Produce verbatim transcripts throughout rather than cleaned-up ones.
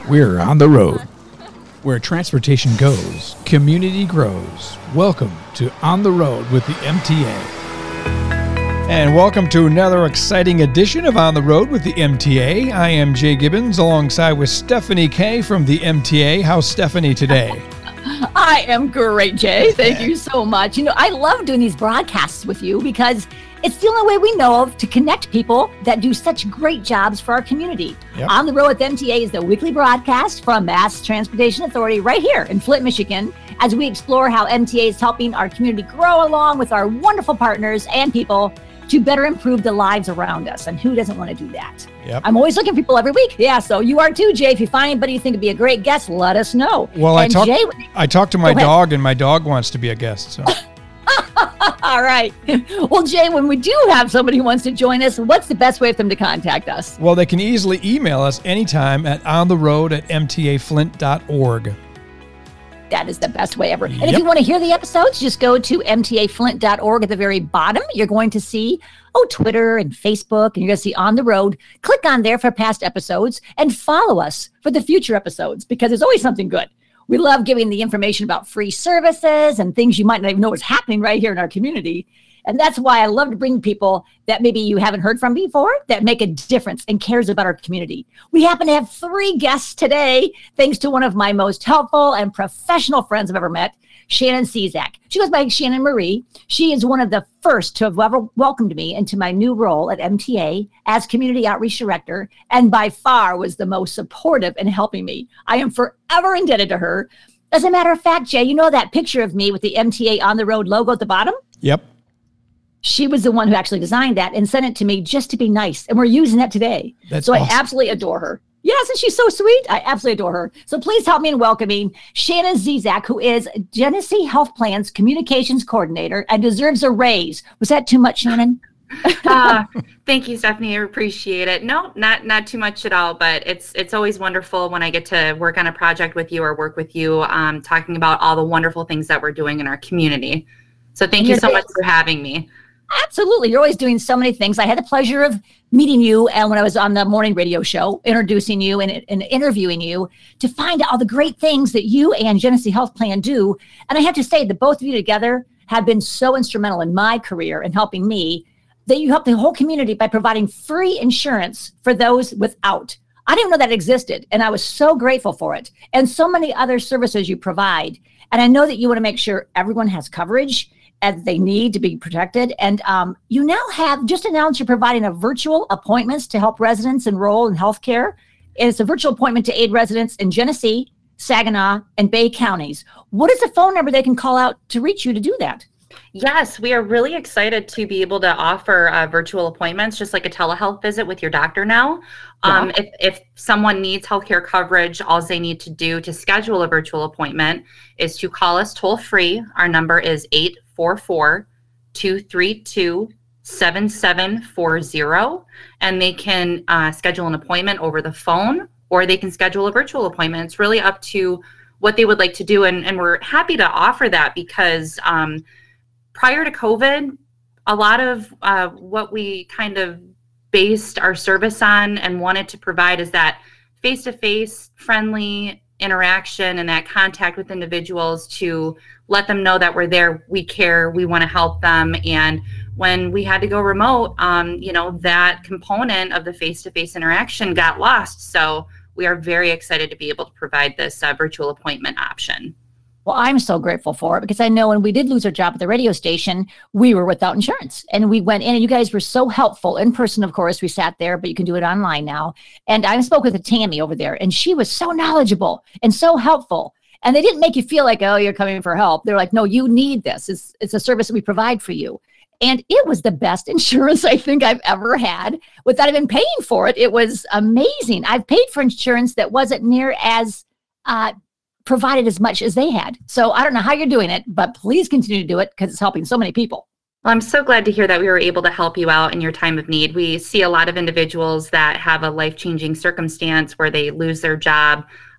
We're on the road. Where transportation goes, community grows. Welcome to On the Road with the M T A. And welcome to another exciting edition of On the Road with the M T A. I am Jay Gibbons alongside with Stephanie Kay from the M T A. How's Stephanie today? I am great, Jay. Thank you so much. You know, I love doing these broadcasts with you because it's the only way we know of to connect people that do such great jobs for our community. Yep. On the Road with M T A is the weekly broadcast from Mass Transportation Authority right here in Flint, Michigan, as we explore how M T A is helping our community grow along with our wonderful partners and people to better improve the lives around us. And who doesn't want to do that? Yep. I'm always looking for people every week. Yeah, so you are too, Jay. If you find anybody you think would be a great guest, let us know. Well, and I talked I talked to my dog, and my dog wants to be a guest. So. All right. Well, Jay, when we do have somebody who wants to join us, what's the best way for them to contact us? Well, they can easily email us anytime at ontheroad at m t a flint dot org. That is the best way ever. Yep. And if you want to hear the episodes, just go to m t a flint dot org at the very bottom. You're going to see, oh, Twitter and Facebook, and you're going to see On the Road. Click on there for past episodes and follow us for the future episodes because there's always something good. We love giving the information about free services and things you might not even know is happening right here in our community. And that's why I love to bring people that maybe you haven't heard from before that make a difference and cares about our community. We happen to have three guests today, thanks to one of my most helpful and professional friends I've ever met, Shannon Cizak. She goes by Shannon Marie. She is one of the first to have ever welcomed me into my new role at M T A as Community Outreach Director, and by far was the most supportive in helping me. I am forever indebted to her. As a matter of fact, Jay, you know that picture of me with the M T A On the Road logo at the bottom? Yep. She was the one who actually designed that and sent it to me just to be nice. And we're using that today. That's so awesome. I absolutely adore her. Yes, and she's so sweet. I absolutely adore her. So please help me in welcoming Shannon Cizak, who is Genesee Health Plan's Communications Coordinator and deserves a raise. Was that too much, Shannon? uh, thank you, Stephanie. I appreciate it. No, not not too much at all, but it's it's always wonderful when I get to work on a project with you or work with you, um, talking about all the wonderful things that we're doing in our community. So thank you so much for having me. Absolutely. You're always doing so many things. I had the pleasure of meeting you and when I was on the morning radio show, introducing you and, and interviewing you to find out all the great things that you and Genesee Health Plan do. And I have to say that both of you together have been so instrumental in my career and helping me that you help the whole community by providing free insurance for those without. I didn't know that existed, and I was so grateful for it. And so many other services you provide. And I know that you want to make sure everyone has coverage as they need to be protected. And um, you now have just announced you're providing a virtual appointments to help residents enroll in healthcare. And it's a virtual appointment to aid residents in Genesee, Saginaw, and Bay counties. What is the phone number they can call out to reach you to do that? Yes, we are really excited to be able to offer uh, virtual appointments, just like a telehealth visit with your doctor now. Um, yeah. if, if someone needs healthcare coverage, all they need to do to schedule a virtual appointment is to call us toll free. Our number is eight four four, two three two, seven seven four zero, and they can uh, schedule an appointment over the phone, or they can schedule a virtual appointment. It's really up to what they would like to do, and, and we're happy to offer that because um, prior to COVID, a lot of uh, what we kind of based our service on and wanted to provide is that face-to-face friendly interaction and that contact with individuals to let them know that we're there, we care, we want to help them. And when we had to go remote, um, you know, that component of the face-to-face interaction got lost. So we are very excited to be able to provide this uh, virtual appointment option. Well, I'm so grateful for it because I know when we did lose our job at the radio station, we were without insurance and we went in and you guys were so helpful in person. Of course, we sat there, but you can do it online now. And I spoke with a Tammy over there and she was so knowledgeable and so helpful. And they didn't make you feel like, oh, you're coming for help. They're like, no, you need this. It's, it's a service that we provide for you. And it was the best insurance I think I've ever had without even paying for it. It was amazing. I've paid for insurance that wasn't near as uh, provided as much as they had. So I don't know how you're doing it, but please continue to do it because it's helping so many people. Well, I'm so glad to hear that we were able to help you out in your time of need. We see a lot of individuals that have a life-changing circumstance where they lose their job.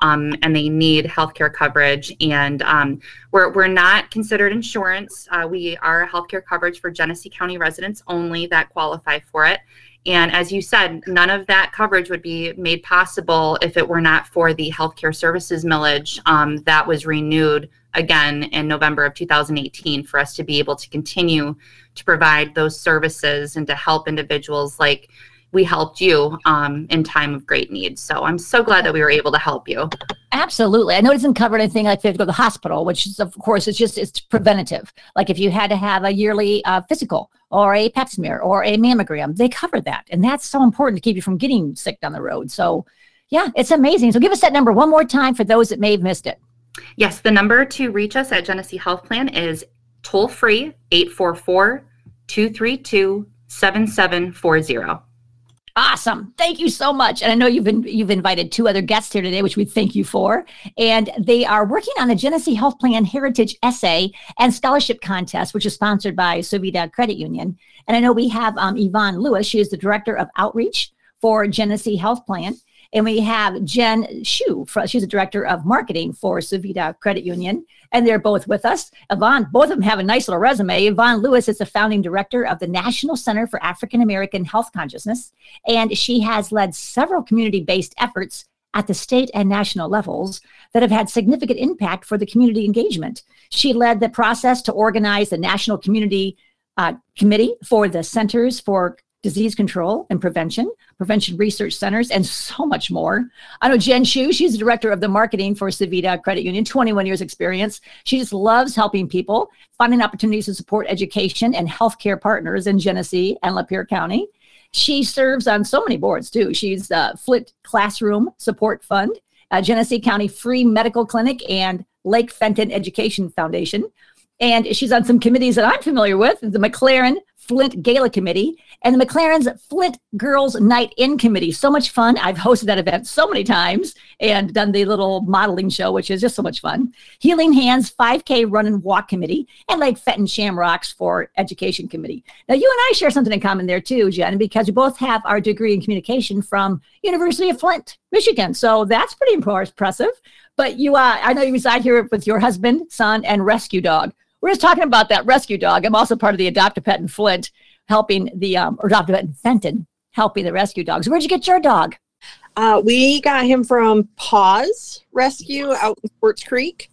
um, and they need healthcare coverage. And um, we're, we're not considered insurance. Uh, we are healthcare coverage for Genesee County residents only that qualify for it. And as you said, none of that coverage would be made possible if it were not for the healthcare services millage um, that was renewed again in November of two thousand eighteen for us to be able to continue to provide those services and to help individuals like we helped you um, in time of great need. So I'm so glad that we were able to help you. Absolutely. I know it doesn't cover anything like if you have to go to the hospital, which is, of course, it's just, it's preventative. Like if you had to have a yearly uh, physical or a pap smear or a mammogram, they cover that. And that's so important to keep you from getting sick down the road. So yeah, it's amazing. So give us that number one more time for those that may have missed it. Yes, the number to reach us at Genesee Health Plan is toll free eight four four, two three two, seven seven four zero. Awesome. Thank you so much. And I know you've been, you've invited two other guests here today, which we thank you for. And they are working on the Genesee Health Plan Heritage Essay and Scholarship Contest, which is sponsored by Sovida Credit Union. And I know we have um, Yvonne Lewis. She is the Director of Outreach for Genesee Health Plan. And we have Jen Shu. She's the Director of Marketing for Sovida Credit Union. And they're both with us. Yvonne, both of them have a nice little resume. Yvonne Lewis is the founding director of the National Center for African American Health Consciousness. And she has led several community-based efforts at the state and national levels that have had significant impact for the community engagement. She led the process to organize the National Community uh, Committee for the Centers for Disease Control and Prevention, Prevention Research Centers, and so much more. I know Jen Shu, she's the director of the marketing for Sovida Credit Union, twenty-one years experience. She just loves helping people, finding opportunities to support education and healthcare partners in Genesee and Lapeer County. She serves on so many boards too. She's uh, Flit Classroom Support Fund, uh, Genesee County Free Medical Clinic, and Lake Fenton Education Foundation. And she's on some committees that I'm familiar with, the McLaren Flint Gala Committee and the McLaren's Flint Girls Night In Committee. So much fun. I've hosted that event so many times and done the little modeling show, which is just so much fun. Healing Hands five K Run and Walk Committee and Lake Fenton Shamrocks for Education Committee. Now, you and I share something in common there too, Jen, because we both have our degree in communication from University of Flint, Michigan. So that's pretty impressive. But you, uh, I know you reside here with your husband, son, and rescue dog. We're just talking about that rescue dog. I'm also part of the Adopt-A-Pet in Flint, helping the, um, or Adopt-A-Pet in Fenton, helping the rescue dogs. Where'd you get your dog? Uh, we got him from Paws Rescue out in Quartz Creek,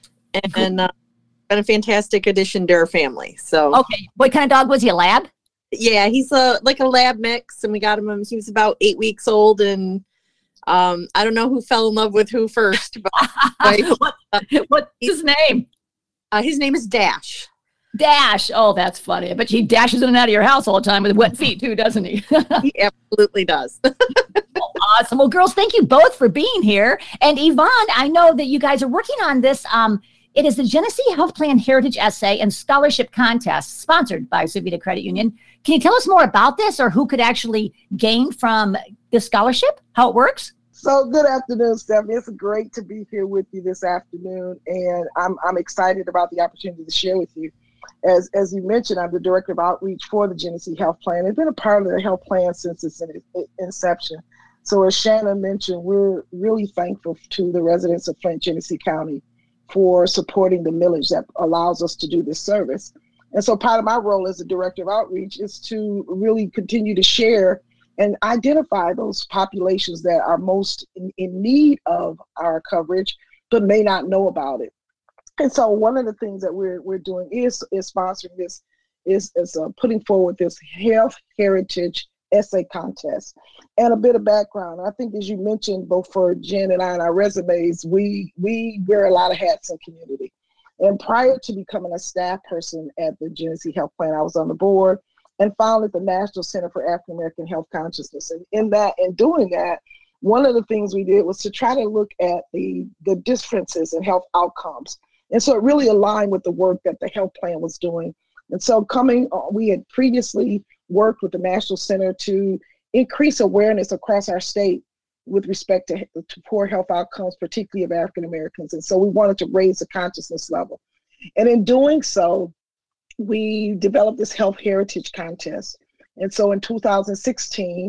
and uh, been a fantastic addition to our family. So, okay, what kind of dog was he? A lab? Yeah, he's a like a lab mix, and we got him. He was about eight weeks old, and um, I don't know who fell in love with who first. But, like, what, what's his name? Uh, his name is Dash. Dash. Oh, that's funny. I bet he dashes in and out of your house all the time with wet feet too, doesn't he? He absolutely does. Oh, awesome. Well, girls, thank you both for being here. And Yvonne, I know that you guys are working on this. Um, it is the Genesee Health Plan Heritage Essay and Scholarship Contest sponsored by Sovida Credit Union. Can you tell us more about this or who could actually gain from the scholarship, how it works? So good afternoon, Stephanie. It's great to be here with you this afternoon, and I'm I'm excited about the opportunity to share with you. As as you mentioned, I'm the Director of Outreach for the Genesee Health Plan. I've been a part of the health plan since its inception. So as Shannon mentioned, we're really thankful to the residents of Flint, Genesee County for supporting the millage that allows us to do this service. And so part of my role as the Director of Outreach is to really continue to share and identify those populations that are most in, in need of our coverage, but may not know about it. And so one of the things that we're we're doing is is sponsoring this, is, is uh, putting forward this Health Heritage Essay Contest. And a bit of background, I think as you mentioned, both for Jen and I in our resumes, we, we wear a lot of hats in community. And prior to becoming a staff person at the Genesee Health Plan, I was on the board and founded the National Center for African American Health Consciousness. And in that, in doing that, one of the things we did was to try to look at the, the differences in health outcomes. And so it really aligned with the work that the health plan was doing. And so coming, uh, we had previously worked with the National Center to increase awareness across our state with respect to, to poor health outcomes, particularly of African Americans. And so we wanted to raise the consciousness level. And in doing so, we developed this Health Heritage Contest. And so in two thousand sixteen,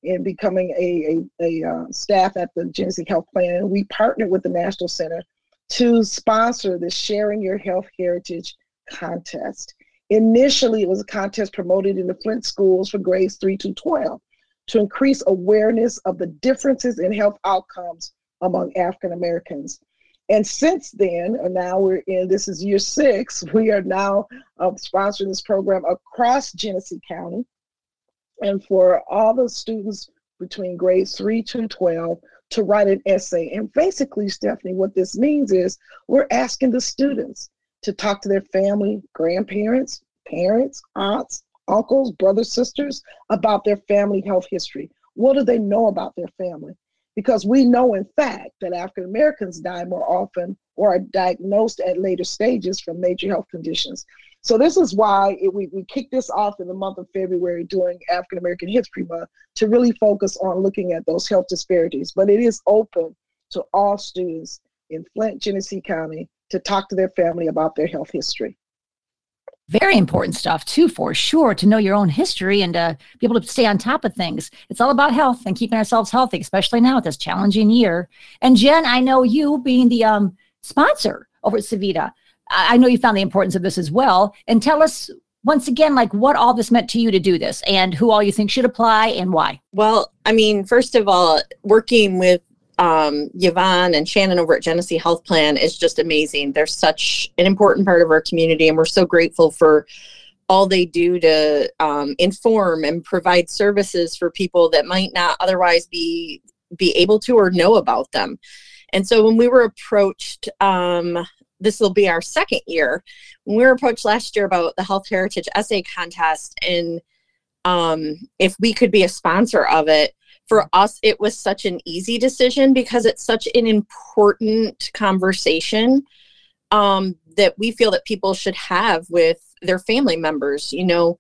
in becoming a, a, a uh, staff at the Genesee Health Plan. And we partnered with the National Center to sponsor the Sharing Your Health Heritage contest. Initially, it was a contest promoted in the Flint schools for grades three to twelve to increase awareness of the differences in health outcomes among African Americans. And since then, and now we're in, this is year six, we are now uh, sponsoring this program across Genesee County. And for all the students between grades three to twelve to write an essay. And basically, Stephanie, what this means is we're asking the students to talk to their family, grandparents, parents, aunts, uncles, brothers, sisters about their family health history. What do they know about their family? Because we know, in fact, that African Americans die more often or are diagnosed at later stages from major health conditions. So this is why it, we, we kicked this off in the month of February during African American History Month to really focus on looking at those health disparities. But it is open to all students in Flint, Genesee County to talk to their family about their health history. Very important stuff, too, for sure, to know your own history and uh, be able to stay on top of things. It's all about health and keeping ourselves healthy, especially now with this challenging year. And Jen, I know you being the um, sponsor over at Savita, I know you found the importance of this as well. And tell us once again, like what all this meant to you to do this and who all you think should apply and why. Well, I mean, first of all, working with um, Yvonne and Shannon over at Genesee Health Plan is just amazing. They're such an important part of our community, and we're so grateful for all they do to um, inform and provide services for people that might not otherwise be be able to or know about them. And so when we were approached, um, this will be our second year, when we were approached last year about the Health Heritage Essay Contest and um, if we could be a sponsor of it, for us, it was such an easy decision because it's such an important conversation um, that we feel that people should have with their family members. You know,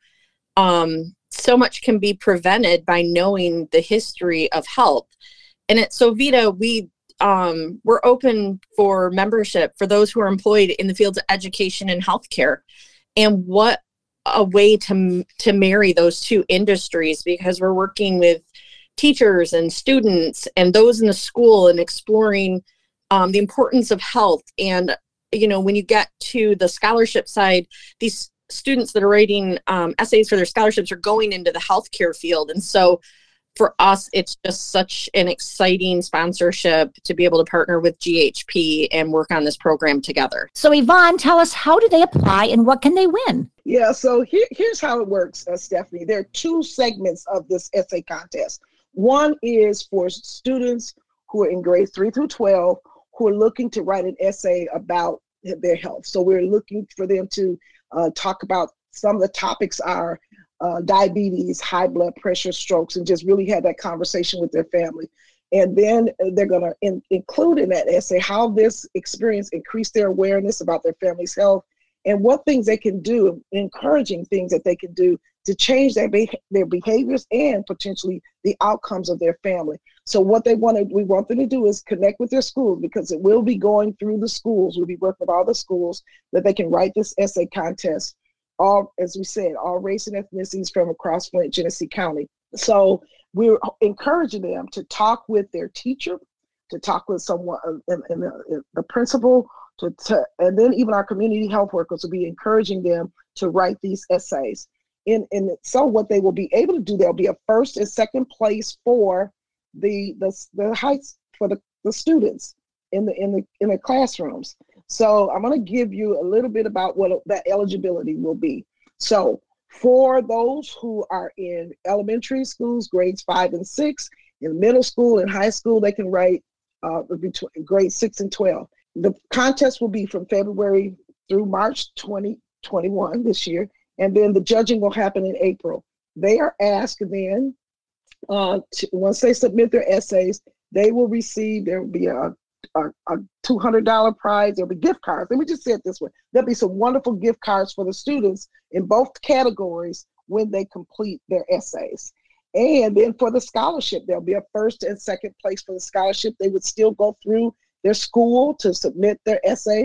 um, so much can be prevented by knowing the history of health. And at Sovita, we, um, we're open for membership for those who are employed in the fields of education and healthcare. And what a way to, to marry those two industries, because we're working with teachers and students and those in the school and exploring um, the importance of health. And, you know, when you get to the scholarship side, these students that are writing um, essays for their scholarships are going into the healthcare field. And so for us, it's just such an exciting sponsorship to be able to partner with G H P and work on this program together. So Yvonne, tell us, how do they apply and what can they win? Yeah, so here, here's how it works, uh, Stephanie. There are two segments of this essay contest. One is for students who are in grades three through twelve who are looking to write an essay about their health. So we're looking for them to uh, talk about, some of the topics are uh, diabetes, high blood pressure, strokes, and just really have that conversation with their family. And then they're going to in, include in that essay how this experience increased their awareness about their family's health and what things they can do, encouraging things that they can do to change their, be- their behaviors and potentially the outcomes of their family. So what they want to, we want them to do is connect with their schools, because it will be going through the schools. We'll be working with all the schools that they can write this essay contest. All, as we said, all race and ethnicities from across Flint, Genesee County. So we're encouraging them to talk with their teacher, to talk with someone, and, and the, the principal, to, to, and then even our community health workers will be encouraging them to write these essays. In, in so what they will be able to do, there'll be a first and second place for the the the heights for the, the students in the in the in the classrooms. So I'm going to give you a little bit about what that eligibility will be. So for those who are in elementary schools, grades five and six, in middle school and high school, they can write uh, between grades six and twelve. The contest will be from February through March twenty twenty-one this year. And then the judging will happen in April. They are asked then, uh, to, once they submit their essays, they will receive, there will be a, a, a two hundred dollars prize. There'll be gift cards. Let me just say it this way. There'll be some wonderful gift cards for the students in both categories when they complete their essays. And then for the scholarship, there'll be a first and second place for the scholarship. They would still go through their school to submit their essay.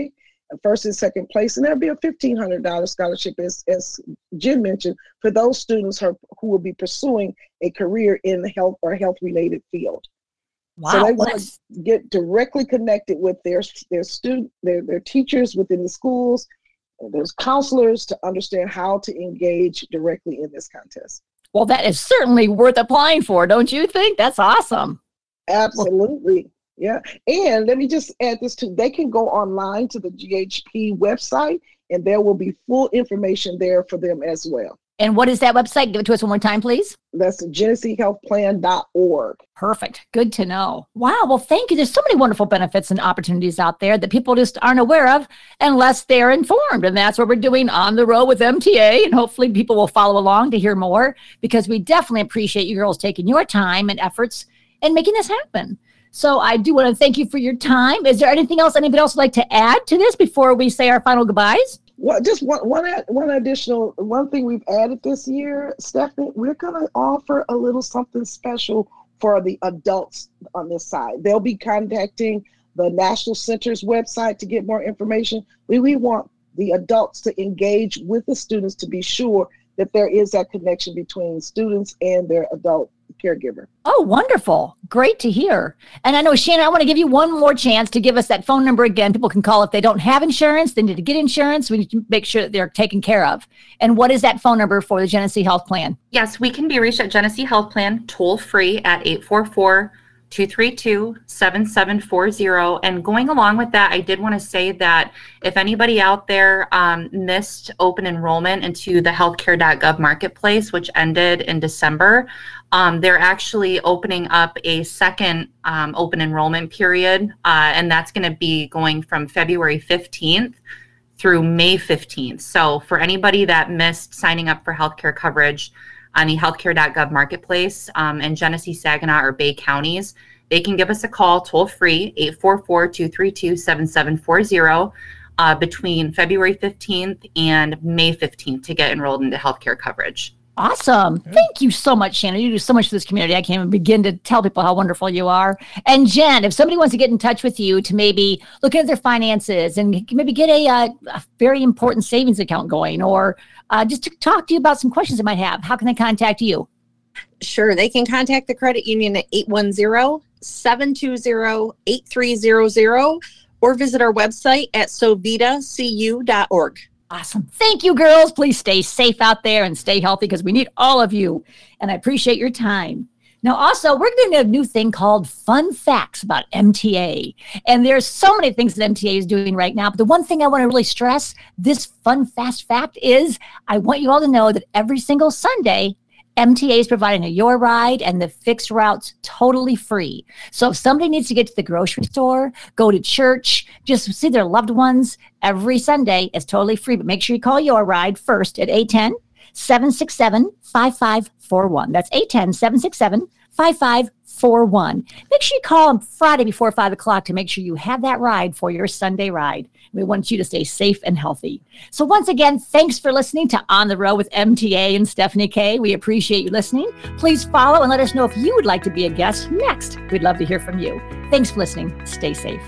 first and second place, and there'll be a fifteen hundred dollars scholarship, as, as Jen mentioned, for those students who, who will be pursuing a career in the health or health-related field. Wow. So they want to get directly connected with their their student, their their teachers within the schools. There's counselors to understand how to engage directly in this contest. Well, that is certainly worth applying for, don't you think? That's awesome. Absolutely. Yeah. And let me just add this too. They can go online to the G H P website, and there will be full information there for them as well. And what is that website? Give it to us one more time, please. That's genesee health plan dot org. Perfect. Good to know. Wow. Well, thank you. There's so many wonderful benefits and opportunities out there that people just aren't aware of unless they're informed. And that's what we're doing on the road with M T A. And hopefully people will follow along to hear more, because we definitely appreciate you girls taking your time and efforts and making this happen. So I do want to thank you for your time. Is there anything else anybody else would like to add to this before we say our final goodbyes? Well, just one, one, one additional, one thing we've added this year, Stephanie, we're going to offer a little something special for the adults on this side. They'll be contacting the National Center's website to get more information. We, we want the adults to engage with the students to be sure that there is that connection between students and their adult caregiver. Oh, wonderful. Great to hear. And I know, Shannon, I want to give you one more chance to give us that phone number again. People can call if they don't have insurance. They need to get insurance. We need to make sure that they're taken care of. And what is that phone number for the Genesee Health Plan? Yes, we can be reached at Genesee Health Plan toll free at eight four four, two three two, seven seven four zero. And going along with that, I did want to say that if anybody out there um, missed open enrollment into the healthcare dot gov marketplace, which ended in December, um, they're actually opening up a second um, open enrollment period. Uh, and that's going to be going from February fifteenth through May fifteenth. So for anybody that missed signing up for healthcare coverage on the healthcare dot gov marketplace um, in Genesee, Saginaw, or Bay counties, they can give us a call toll free, eight four four, two three two, seven seven four zero, uh, between February fifteenth and May fifteenth to get enrolled into healthcare coverage. Awesome. Thank you so much, Shannon. You do so much for this community. I can't even begin to tell people how wonderful you are. And Jen, if somebody wants to get in touch with you to maybe look at their finances and maybe get a, uh, a very important savings account going, or uh, just to talk to you about some questions they might have, how can they contact you? Sure. They can contact the credit union at eight one zero, seven two zero, eight three zero zero or visit our website at sovita c u dot org. Awesome. Thank you, girls. Please stay safe out there and stay healthy, because we need all of you. And I appreciate your time. Now, also, we're doing a new thing called Fun Facts about M T A. And there's so many things that M T A is doing right now. But the one thing I want to really stress, this fun, fast fact is, I want you all to know that every single Sunday, M T A is providing a Your Ride and the fixed routes totally free. So if somebody needs to get to the grocery store, go to church, just see their loved ones, every Sunday is totally free. But make sure you call Your Ride first at eight one zero, seven six seven, five five four one. That's eight one zero, seven six seven, five five four one. Make sure you call them Friday before five o'clock to make sure you have that ride for your Sunday ride. We want you to stay safe and healthy. So once again, thanks for listening to On the Road with M T A and Stephanie K. We appreciate you listening. Please follow and let us know if you would like to be a guest next. We'd love to hear from you. Thanks for listening. Stay safe.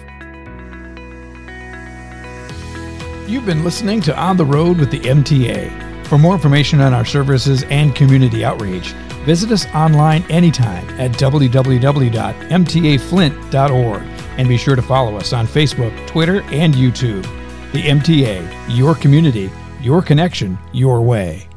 You've been listening to On the Road with the M T A. For more information on our services and community outreach, visit us online anytime at w w w dot m t a flint dot org, and be sure to follow us on Facebook, Twitter, and YouTube. The M T A, your community, your connection, your way.